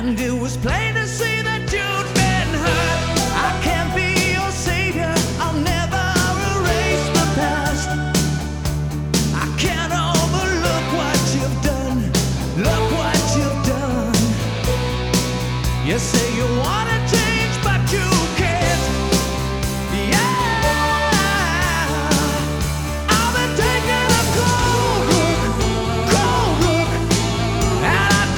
And it was plain to see that you'd been hurt. I can't be your savior, I'll never erase the past. I can't overlook what you've done. Look what you've done. You say you wanna